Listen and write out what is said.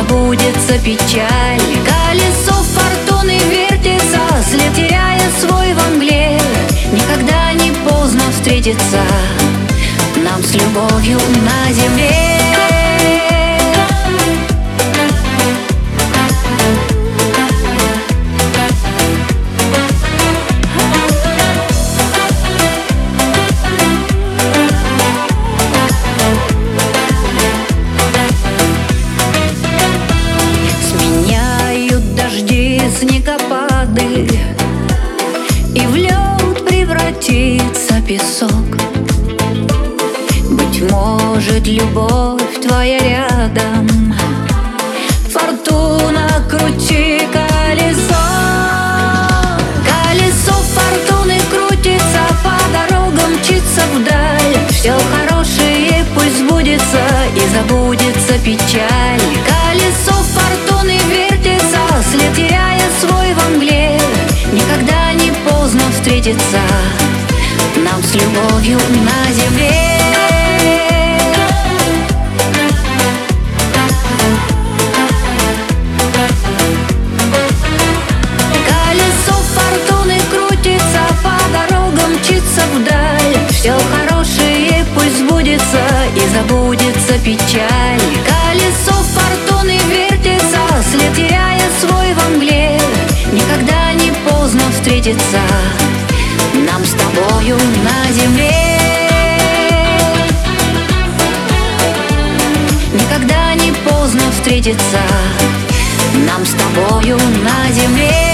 забудется печаль. Колесо фортуны вертится, след теряя свой во мгле. Никогда не поздно встретиться нам с любовью на земле. Снегопады, и в лед превратится песок. Быть может, любовь твоя рядом. Фортуна, крути колесо. Колесо фортуны крутится, по дорогам мчится вдаль. Все хорошее пусть сбудется, и забудется печаль. Колесо фортуны вертится, след теряя свой во мгле. Никогда не поздно встретиться нам с любовью на земле. Колесо фортуны крутится, по дорогам мчится вдаль. Все хорошее пусть сбудется, и забудется печаль. Колесо фортуны вертится, след теряя свой во мгле. Никогда не поздно встретиться нам с тобою на земле. Никогда не поздно встретиться нам с тобою на земле.